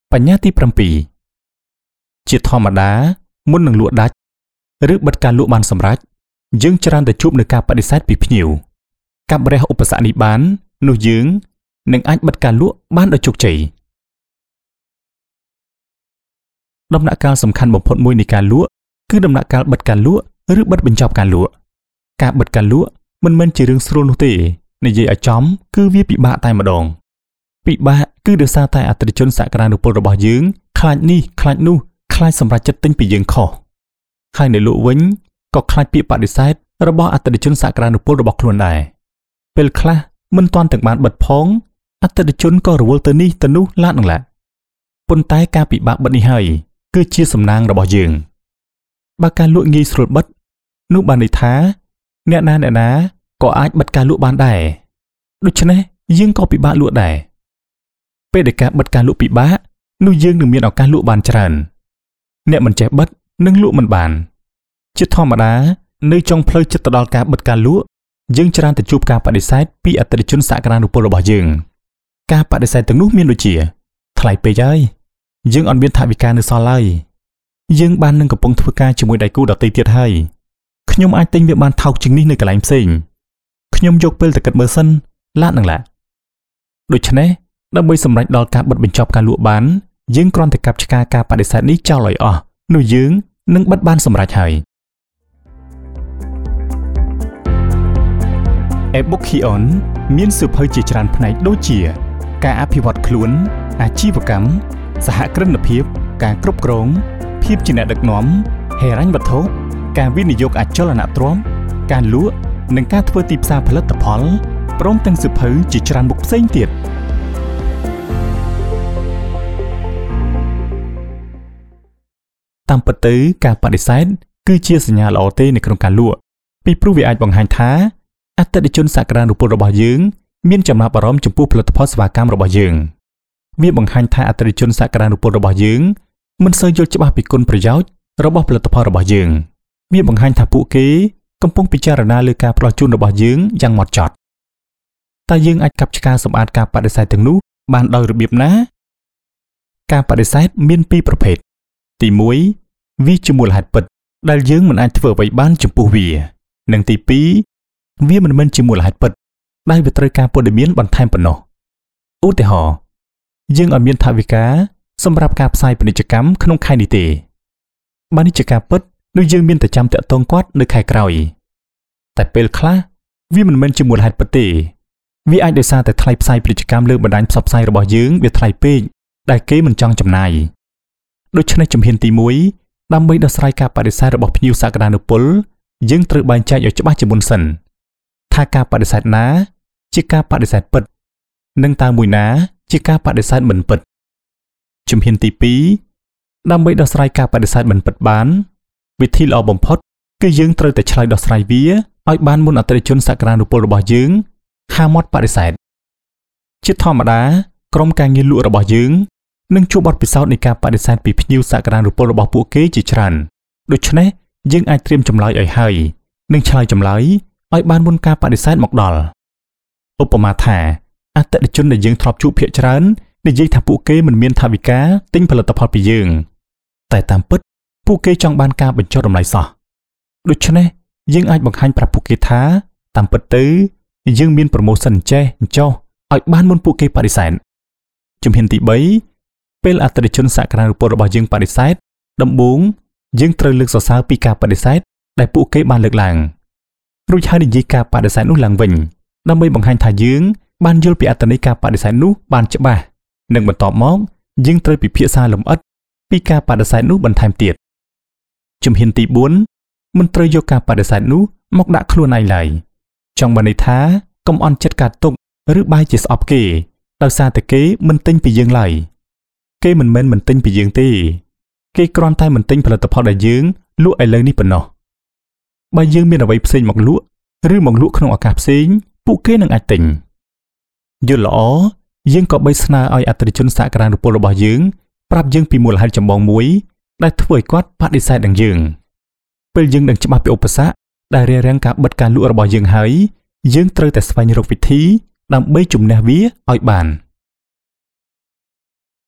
បញ្ញាទី7ជាធម្មតាមុននឹងលក់ដាច់ឬបិទការលក់បានសម្រេចយើងច្រើនតែជួបនឹងការបដិសេធពីភ្ញៀវកាប់រះឧបសគ្គនេះបាននោះយើងនឹងអាចបិទការលក់បានដោយជោគជ័យដំណាក់កាលសំខាន់បំផុតមួយនៃការលក់គឺដំណាក់កាលបិទការលក់ឬបិទបញ្ចប់ការលក់ការបិទការលក់មិនមែនជារឿងស្រួលនោះទេនិយាយឲ្យចំគឺវាពិបាកតែម្ដងពិបាកគឺដោយសារតែអតិថិជនសក្តានុពលរបស់យើងខ្លាចនេះខ្លាចនោះខ្លាចសម្រេចចិត្តទិញពីយើងខុសហើយនៅលក់វិញក៏ខ្លាចពាក្យបដិសេធរបស់អតិថិជនសក្តានុពលរបស់ខ្លួនដែរពេលខ្លះមិនទាន់ទាំងបានបិទផងអតិថិជនក៏រវល់ទៅនេះទៅនោះឡាននឹងឡាប៉ុន្តែការពិបាកបិទនេះហើយគឺជាសំណាងរបស់យើងបើការលក់ងាយស្រួលបិទនោះបានន័យថាអ្នកណាក៏អាចបិទការលក់បានដែរដូច្នេះយើងក៏ពិបាកលក់ដែរពេលដែលការបិទការលក់ពិបាកនោះយើងនឹងមានឱកាសលក់បានច្រើនអ្នកមិនចេះបិទនឹងលក់មិនបានជាធម្មតានៅចុងផ្លូវចិត្តទៅដល់ការបិទការលក់យើងច្រើនតែជួបការបដិសេធពីអតិថិជនសក្តានុពលរបស់យើងការបដិសេធទាំងនោះមានដូចជាថ្លៃពេកហើយយើងអត់មានថវិកានៅសល់ឡើយយើងបាននឹងកំពុងធ្វើការជាមួយដៃគូដទៃទៀតហើយខ្ញុំអាចទិញវាបានថោកជាងនេះនៅកន្លែងផ្សេងខ្ញុំយកពេលទៅគិតមើលសិនឡាននឹងឡាដូច្នេះដើម្បីសម្រេចដល់ការបិទបញ្ចប់ការលក់បានយើងគ្រាន់តែកាប់ឆ្ការការបដិសេធនេះចោលឲ្យអស់នោះយើងនឹងបិទបានសម្រេចហើយ e-book Kion មានសៀវភៅជាច្រើនផ្នែកដូចជាការអភិវឌ្ឍខ្លួនអាជីវកម្មសហគ្រិនភាពការគ្រប់គ្រងភាពជាអ្នកដឹកនាំហិរញ្ញវត្ថុការវិនិយោគអចលនទ្រព្យការលក់និងការធ្វើទីផ្សារផលិតផលព្រមទាំងសៀវភៅជាច្រើនមុខផ្សេងទៀតតាមពិតទៅការបដិសេធគឺជាសញ្ញាល្អទេនៅក្នុងការលក់ពីព្រោះវាអាចបង្ហាញថាអតិថិជនសក្តានុពលរបស់យើងមានចំណាប់អារម្មណ៍ចំពោះផលិតផលសេវាកម្មរបស់យើងវាបង្ហាញថាអតិថិជនសក្តានុពលរបស់យើងមិនសូវយល់ច្បាស់ពីគុណប្រយោជន៍របស់ផលិតផលរបស់យើងវាបង្ហាញថាពួកគេកំពុងពិចារណាលើការផ្ដល់ជូនរបស់យើងយ៉ាងហ្មត់ចត់តើយើងអាចកាប់ឆ្ការសម្អាតការបដិសេធទាំងនោះបានដោយរបៀបណាការបដិសេធមានពីរប្រភេទទី1វាជាមូលហេតុពិតដែលយើងមិនអាចធ្វើអ្វីបានចំពោះវានិងទី2វាមិនមែនជាមូលហេតុពិតដែលវាត្រូវការព័ត៌មានបន្ថែមប៉ុណ្ណោះឧទាហរណ៍យើងអត់មានថវិកាសម្រាប់ការផ្សាយពាណិជ្ជកម្មក្នុងខែនេះទេបើនេះជាការពិតនោះយើងមានតែចាំតាក់ទងគាត់នៅខែក្រោយតែពេលខ្លះវាមិនមែនជាមូលហេតុពិតទេវាអាចដោយសារតែថ្លៃផ្សាយពាណិជ្ជកម្មលើបណ្ដាញផ្សព្វផ្សាយរបស់យើងវាថ្លៃពេកដែលគេមិនចង់ចំណាយដូច្នេះជំហានទី1ដើម្បីដោះស្រាយការបដិសេធរបស់ភ្ញៀវសក្តានុពលយើងត្រូវបែងចែកឲ្យច្បាស់ជាមុនសិនថាការបដិសេធណាជាការបដិសេធពិតនិងតើមួយណាជាការបដិសេធមិនពិតជំហានទី2ដើម្បីដោះស្រាយការបដិសេធមិនពិតបានវិធីល្អបំផុតគឺយើងត្រូវតែឆ្លើយដោះស្រាយវាឲ្យបានមុនអតិថិជនសក្តានុពលរបស់យើងហាមាត់បដិសេធជាធម្មតាក្រុមការងារលក់របស់យើងនឹងជួបបទពិសោធន៍នៃការបដិសេធពីភ្ញៀវសក្តានុពលរបស់ពួកគេជាច្រើនដូច្នេះយើងអាចត្រៀមចម្លើយឲ្យហើយនិងឆ្លើយចម្លើយឲ្យបានមុនការបដិសេធមកដល់ឧបមាថាអតិថិជនដែលយើងធ្លាប់ជួបភាគច្រើននិយាយថាពួកគេមិនមានថវិកាទិញផលិតផលពីយើងតែតាមពិតពួកគេចង់បានការបញ្ចុះតម្លៃសោះដូច្នេះយើងអាចបង្ហាញប្រាប់ពួកគេថាតាមពិតទៅយើងមានប្រូម៉ូសិនចេះចុះឲ្យបានមុនពួកគេបដិសេធជំហានទី3ពេលអតិថិជនសក្តានុពលរបស់យើងបដិសេធដំបូងយើងត្រូវលើកសរសើរពីការបដិសេធដែលពួកគេបានលើកឡើងរួចហើយនិយាយការបដិសេធនោះឡើងវិញដើម្បីបង្ហាញថាយើងបានយល់ពីអត្ថន័យការបដិសេធនោះបានច្បាស់និងបន្ទាប់មកយើងត្រូវពិភាក្សាលម្អិតពីការបដិសេធនោះបន្ថែមទៀតជំហានទី4មិនត្រូវយកការបដិសេធនោះមកដាក់ខ្លួនឯងឡើយចង់បានន័យថាកុំអន់ចិត្តកាត់ទុកឬបែរជាស្អប់គេដោយសារតែគេមិនទិញពីយើងឡើយគេមិនមែនមិនទិញពីយើងទេគេគ្រាន់តែមិនទិញផលិតផលដែលយើងលក់ឥឡូវនេះប៉ុណ្ណោះបើយើងមានអ្វីផ្សេងមកលក់ឬមកលក់ក្នុងឱកាសផ្សេងពួកគេនឹងអាចទិញយល់ល្អយើងក៏បីស្នើឲ្យអតិថិជនសក្តានុពលរបស់យើងប្រាប់យើងពីមូលហេតុចម្បងមួយដែលធ្វើឲ្យគាត់បដិសេធនឹងយើងពេលយើងដឹងច្បាស់ពីឧបសគ្គដែលរារាំងការបិទការលក់របស់យើងហើយយើងត្រូវតែស្វែងរកវិធីដើម្បីជំនះវាឲ្យបាន